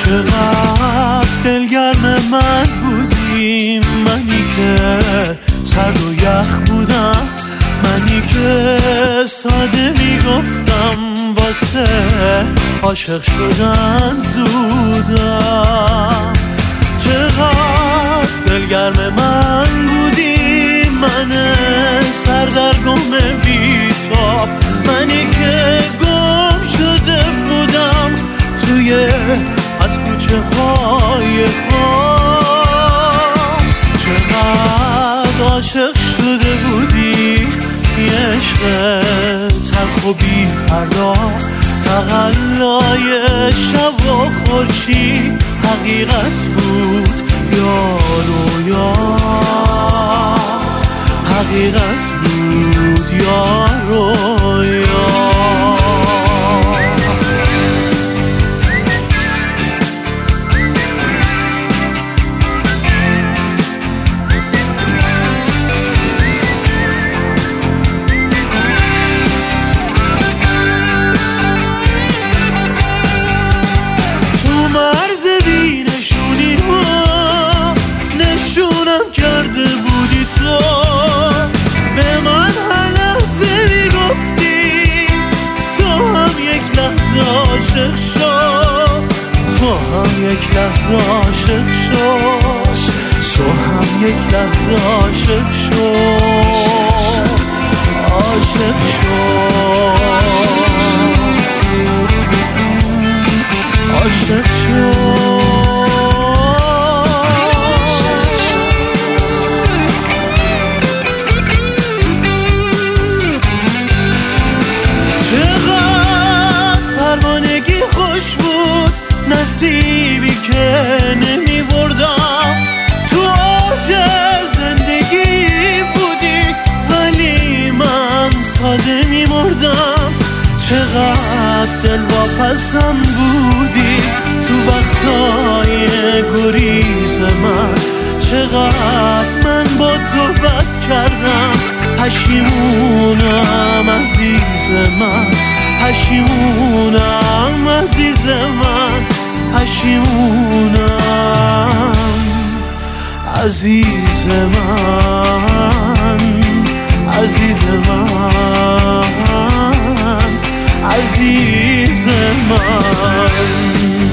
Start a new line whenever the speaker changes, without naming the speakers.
چقدر دلگرم من بودیم، منی که سرد و یخ بودم، منی که ساده میگفتم واسه عاشق شدن زودم. چقدر دلگرم من بودی، من سردرگم بی‌تاب، منی که گم شده بودم توی از کوچه های خواب. چقدر عاشق شده بودی، یه عشق تلخ و بی فردا، تقلای شب و خورشید حقیقت بود یا رویا، حقیقت بود یا رویا. کرده بودی تو به من هر لحظه میگفتی تو هم یک لحظه عاشق شو، تو هم یک لحظه عاشق شو، تو هم یک لحظه عاشق شو، عاشق شو، عاشق شو. نصیبی که نمی بردم، تو آج زندگی بودی ولی من ساده می مردم. چقدر دلواپسم بودی تو وقتای گریز من، چقدر من با تو بد کردم، پشیمونم عزیز من، پشیمونم عزیز من، پشیمونم عزیز من، عزیز من، عزیز من.